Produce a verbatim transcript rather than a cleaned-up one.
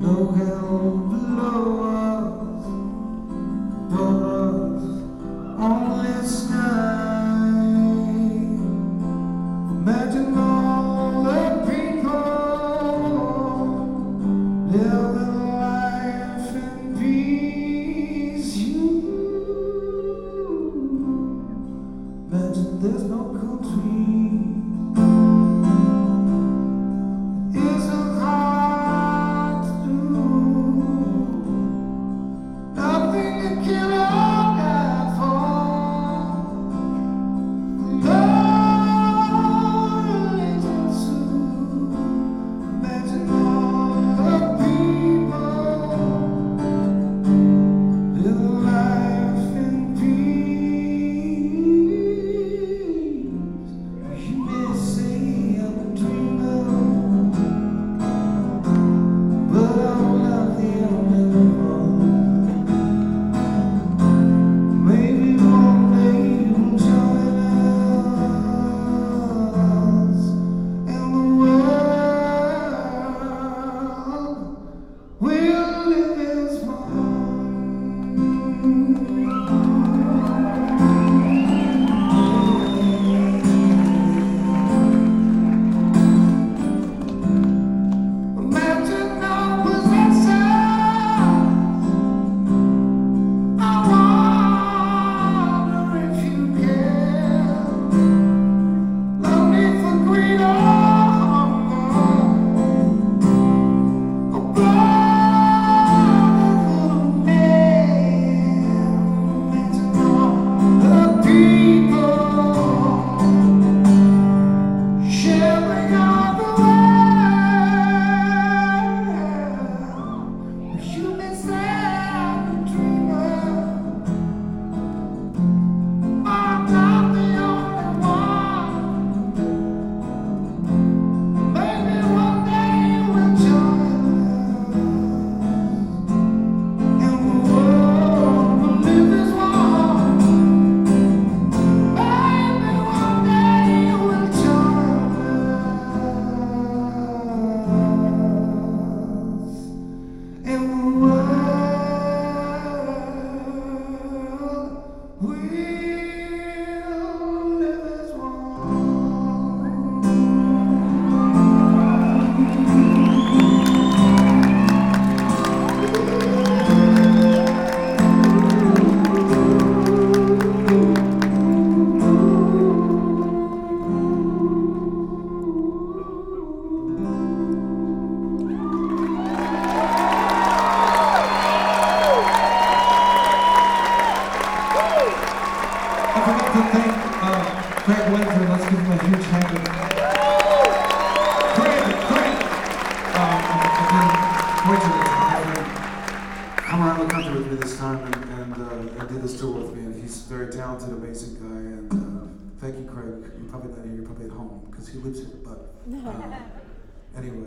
No hell below us, above us, only sky. Imagine all the people living life in peace. You imagine there's no country. I forgot to thank uh, Craig Winter. Let's give him a huge hand. Craig, Craig! Um, I've been fortunate to have him come around the country with me this time and, and, uh, and did this tour with me. And he's a very talented, amazing guy. And uh, thank you, Craig. You're probably not here, you're probably at home because he lives here. But uh, anyway.